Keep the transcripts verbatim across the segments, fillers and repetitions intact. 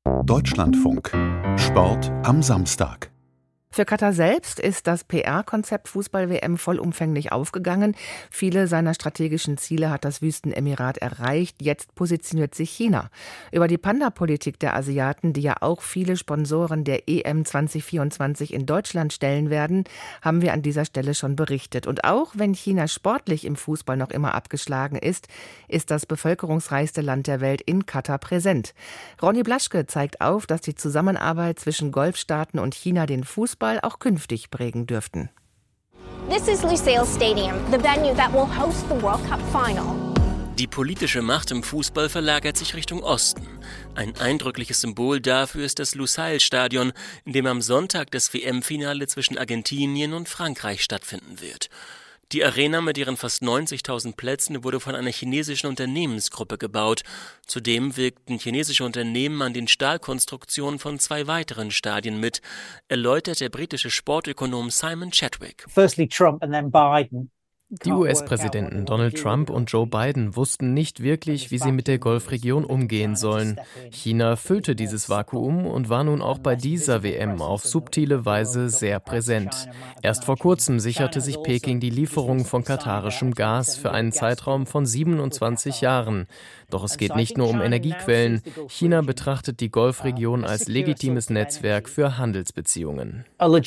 Deutschlandfunk. Sport am Samstag. Für Katar selbst ist das P R-Konzept Fußball-W M vollumfänglich aufgegangen. Viele seiner strategischen Ziele hat das Wüstenemirat erreicht. Jetzt positioniert sich China. Über die Panda-Politik der Asiaten, die ja auch viele Sponsoren der E M zwanzig vierundzwanzig in Deutschland stellen werden, haben wir an dieser Stelle schon berichtet. Und auch wenn China sportlich im Fußball noch immer abgeschlagen ist, ist das bevölkerungsreichste Land der Welt in Katar präsent. Ronny Blaschke zeigt auf, dass die Zusammenarbeit zwischen Golfstaaten und China den Fußball auch künftig prägen dürften. This is Lusail Stadium, the venue that will host the World Cup final. Die politische Macht im Fußball verlagert sich Richtung Osten. Ein eindrückliches Symbol dafür ist das Lusail-Stadion, in dem am Sonntag das W M-Finale zwischen Argentinien und Frankreich stattfinden wird. Die Arena mit ihren fast neunzigtausend Plätzen wurde von einer chinesischen Unternehmensgruppe gebaut. Zudem wirkten chinesische Unternehmen an den Stahlkonstruktionen von zwei weiteren Stadien mit, erläutert der britische Sportökonom Simon Chadwick. Firstly Trump and then Biden. Die U S-Präsidenten Donald Trump und Joe Biden wussten nicht wirklich, wie sie mit der Golfregion umgehen sollen. China füllte dieses Vakuum und war nun auch bei dieser W M auf subtile Weise sehr präsent. Erst vor kurzem sicherte sich Peking die Lieferung von katarischem Gas für einen Zeitraum von siebenundzwanzig Jahren. Doch es geht nicht nur um Energiequellen. China betrachtet die Golfregion als legitimes Netzwerk für Handelsbeziehungen.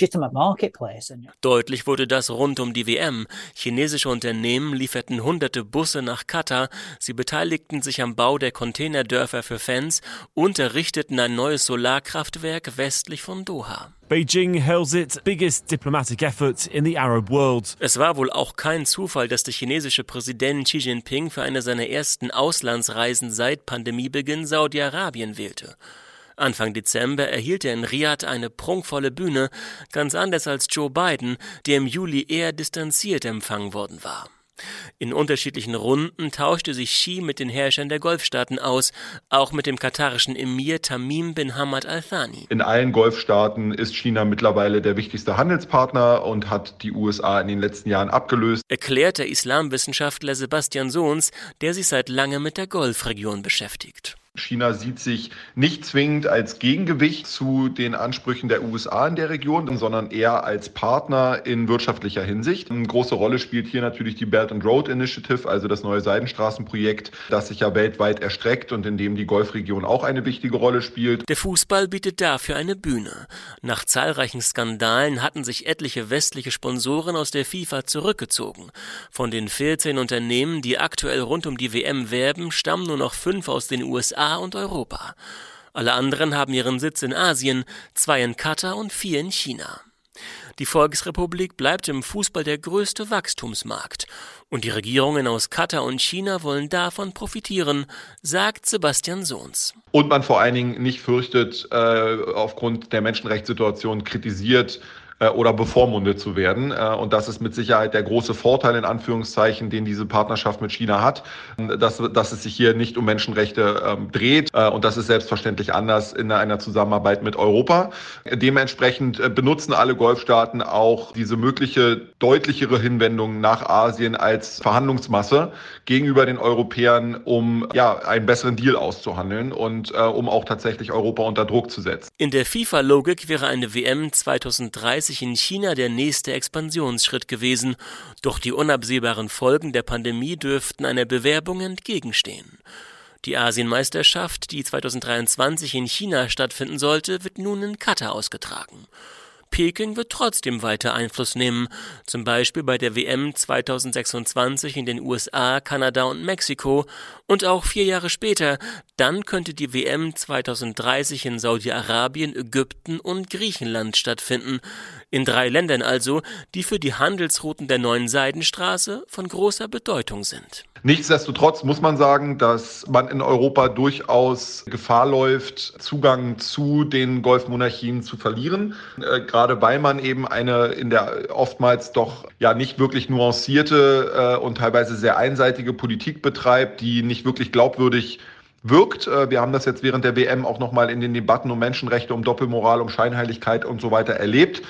Deutlich wurde das rund um die W M. Chinesische Unternehmen lieferten hunderte Busse nach Katar. Sie beteiligten sich am Bau der Containerdörfer für Fans und errichteten ein neues Solarkraftwerk westlich von Doha. Beijing hails its biggest diplomatic effort in the Arab world. Es war wohl auch kein Zufall, dass der chinesische Präsident Xi Jinping für eine seiner ersten Auslandsreisen seit Pandemiebeginn Saudi-Arabien wählte. Anfang Dezember erhielt er in Riad eine prunkvolle Bühne, ganz anders als Joe Biden, der im Juli eher distanziert empfangen worden war. In unterschiedlichen Runden tauschte sich Xi mit den Herrschern der Golfstaaten aus, auch mit dem katarischen Emir Tamim bin Hamad Al Thani. In allen Golfstaaten ist China mittlerweile der wichtigste Handelspartner und hat die U S A in den letzten Jahren abgelöst, erklärt der Islamwissenschaftler Sebastian Sohns, der sich seit langem mit der Golfregion beschäftigt. China sieht sich nicht zwingend als Gegengewicht zu den Ansprüchen der U S A in der Region, sondern eher als Partner in wirtschaftlicher Hinsicht. Eine große Rolle spielt hier natürlich die Belt and Road Initiative, also das neue Seidenstraßenprojekt, das sich ja weltweit erstreckt und in dem die Golfregion auch eine wichtige Rolle spielt. Der Fußball bietet dafür eine Bühne. Nach zahlreichen Skandalen hatten sich etliche westliche Sponsoren aus der FIFA zurückgezogen. Von den vierzehn Unternehmen, die aktuell rund um die W M werben, stammen nur noch fünf aus den U S A und Europa. Alle anderen haben ihren Sitz in Asien, zwei in Katar und vier in China. Die Volksrepublik bleibt im Fußball der größte Wachstumsmarkt. Und die Regierungen aus Katar und China wollen davon profitieren, sagt Sebastian Sohns. Und man vor allen Dingen nicht fürchtet, äh, aufgrund der Menschenrechtssituation kritisiert oder bevormundet zu werden. Und das ist mit Sicherheit der große Vorteil, in Anführungszeichen, den diese Partnerschaft mit China hat, dass, dass es sich hier nicht um Menschenrechte ähm, dreht. Und das ist selbstverständlich anders in einer Zusammenarbeit mit Europa. Dementsprechend benutzen alle Golfstaaten auch diese mögliche deutlichere Hinwendung nach Asien als Verhandlungsmasse gegenüber den Europäern, um ja einen besseren Deal auszuhandeln und äh, um auch tatsächlich Europa unter Druck zu setzen. In der FIFA-Logik wäre eine W M zweitausenddreißig in China der nächste Expansionsschritt gewesen. Doch die unabsehbaren Folgen der Pandemie dürften einer Bewerbung entgegenstehen. Die Asienmeisterschaft, die zweitausenddreiundzwanzig in China stattfinden sollte, wird nun in Katar ausgetragen. Peking wird trotzdem weiter Einfluss nehmen, zum Beispiel bei der W M zweitausendsechsundzwanzig in den U S A, Kanada und Mexiko und auch vier Jahre später, dann könnte die W M zweitausenddreißig in Saudi-Arabien, Ägypten und Griechenland stattfinden. In drei Ländern also, die für die Handelsrouten der neuen Seidenstraße von großer Bedeutung sind. Nichtsdestotrotz muss man sagen, dass man in Europa durchaus Gefahr läuft, Zugang zu den Golfmonarchien zu verlieren. Äh, gerade weil man eben eine in der oftmals doch ja nicht wirklich nuancierte äh, und teilweise sehr einseitige Politik betreibt, die nicht wirklich glaubwürdig wirkt. Wir haben das jetzt während der W M auch nochmal in den Debatten um Menschenrechte, um Doppelmoral, um Scheinheiligkeit und so weiter erlebt.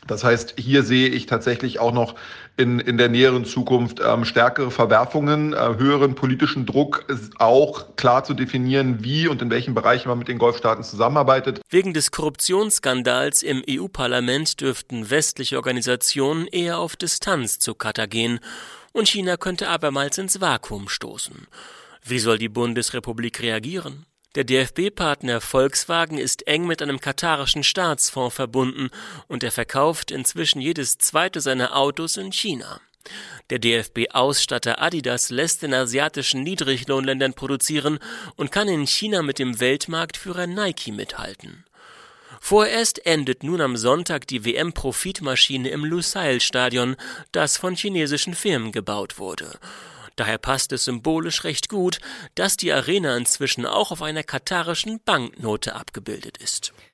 Das heißt, hier sehe ich tatsächlich auch noch in, in der näheren Zukunft ähm, stärkere Verwerfungen, äh, höheren politischen Druck, auch klar zu definieren, wie und in welchen Bereichen man mit den Golfstaaten zusammenarbeitet. Wegen des Korruptionsskandals im E U-Parlament dürften westliche Organisationen eher auf Distanz zu Katar gehen und China könnte abermals ins Vakuum stoßen. Wie soll die Bundesrepublik reagieren? Der D F B-Partner Volkswagen ist eng mit einem katarischen Staatsfonds verbunden und er verkauft inzwischen jedes zweite seiner Autos in China. Der D F B-Ausstatter Adidas lässt in asiatischen Niedriglohnländern produzieren und kann in China mit dem Weltmarktführer Nike mithalten. Vorerst endet nun am Sonntag die W M-Profitmaschine im Lusail-Stadion, das von chinesischen Firmen gebaut wurde. Daher passt es symbolisch recht gut, dass die Arena inzwischen auch auf einer katarischen Banknote abgebildet ist.